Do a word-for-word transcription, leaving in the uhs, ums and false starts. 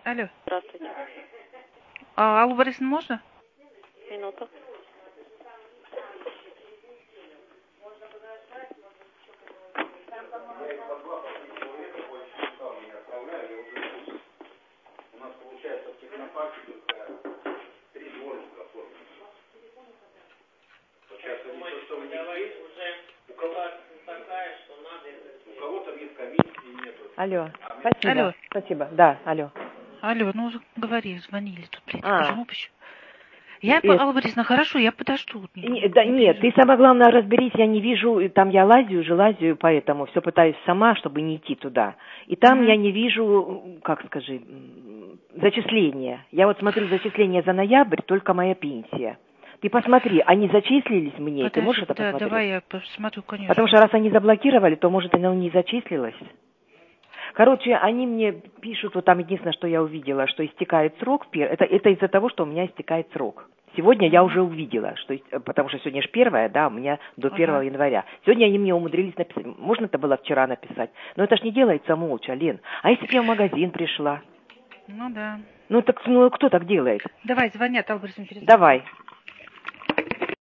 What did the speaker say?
Алло. Здравствуйте. А, Аллу Борисовну можно? Минуту. У нас получается в технопарке только три дворника оформлены. Вот сейчас они то, что у них есть, у кого-то такая, что надо, у кого-то нет комиссии, нету. Алло, А спасибо. Алло. Спасибо, да, алло. Алло, ну говори, звонили тут, блядь, А. почему почему? Я, Э, Алла Борисовна, хорошо, я подожду. Не, да, Не нет, ты переживай. самое главное разберись, я не вижу, и там я лазю, уже лазю, поэтому все пытаюсь сама, чтобы не идти туда. И там Мгм. я не вижу, как скажи, м, зачисления. Я вот смотрю зачисления за ноябрь, только моя пенсия. Ты посмотри, они зачислились мне, ты можешь Подожди, это да, посмотреть? давай я посмотрю, конечно. Потому что раз они заблокировали, то, может, оно не зачислилось. Короче, они мне пишут, вот там единственное, что я увидела, что истекает срок, это, это из-за того, что у меня истекает срок. Сегодня я Мгм. уже увидела, что, потому что сегодня же первое, да, у меня до первого Ага. января. Сегодня они мне умудрились написать, можно это было вчера написать, но это ж не делается молча, Лен. А если бы я в магазин пришла? Ну да. Ну так, ну кто так делает? Давай, звонят, Алла Борисовна, перезвони. Давай.